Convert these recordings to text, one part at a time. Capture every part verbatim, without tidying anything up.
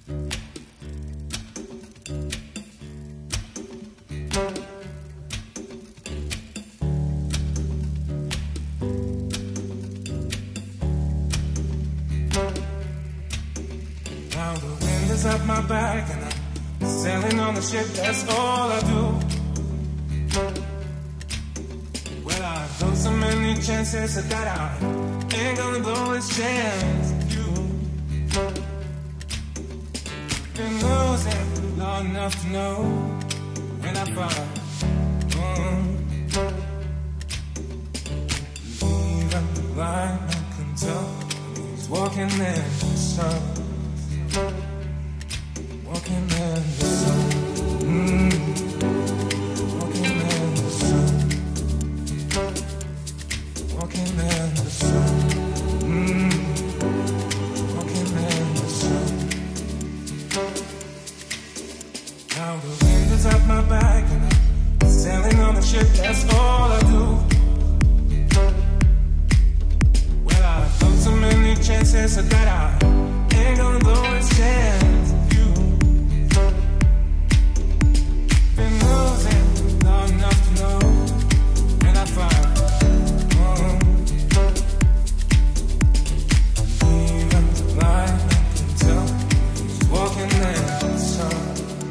Now the wind is at my back and I'm sailing on the ship, that's all I do. Well, I've blown so many chances that I ain't gonna blow this chance. You been losing long enough to know when I fall. Mm. Even the blind man can tell he's walking in the sun. Walking in the sun. Mm. Walking in the sun. Walking in the sun. Mm. Walking in the sun. Now the wind is at my back and I'm sailing on the ship, that's all I do. Well, I've blown so many chances that I ain't gonna blow this chance. You been losing long enough to know when I find. Even the blind man can tell he's walking in the sun.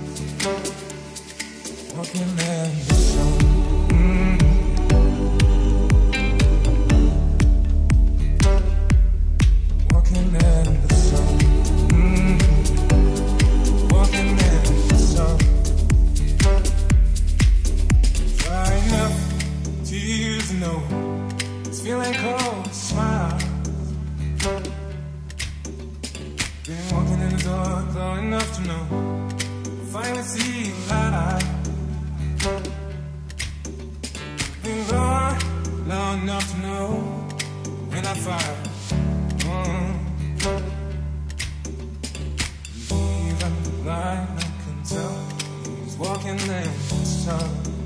Walking in the sun. Mm. Walking in the sun. Mm. Walking in the sun. Try enough to use no. It's feeling cold, smile. Been walking in the dark long enough to know. Finally see light. Been gone long enough to know when I fire. Mm. Even the blind man can tell he's walking in the sun.